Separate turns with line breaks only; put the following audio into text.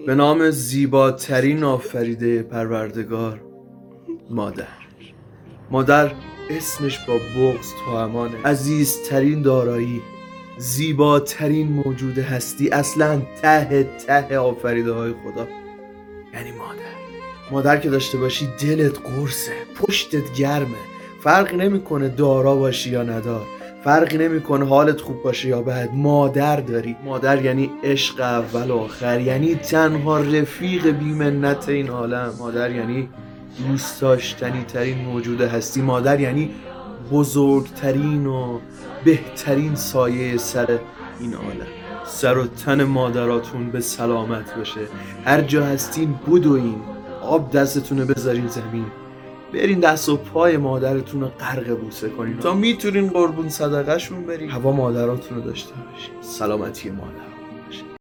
به نام زیباترین آفریده پروردگار، مادر اسمش با بغض توامانه. عزیزترین دارایی، زیباترین موجود هستی، اصلا ته آفریده های خدا یعنی مادر که داشته باشی دلت قرصه، پشتت گرمه، فرقی نمیکنه دارا باشی یا ندار، فرقی نمیکنه حالت خوب باشه یا بد. مادر داری. مادر یعنی عشق اول و آخر، یعنی تنها رفیق بی‌منت این عالم. مادر یعنی دوست داشتنی ترین موجود هستی. مادر یعنی بزرگترین و بهترین سایه سر این عالم. سر و تن مادراتون به سلامت باشه. هر جا هستین بدوین، آب دستتونه بذارین زمین، برین دست و پای مادرتون رو غرق بوسه کنین تا میتونین قربون صدقه شون برین. هوا مادراتون رو داشته باشین. سلامتی مادر.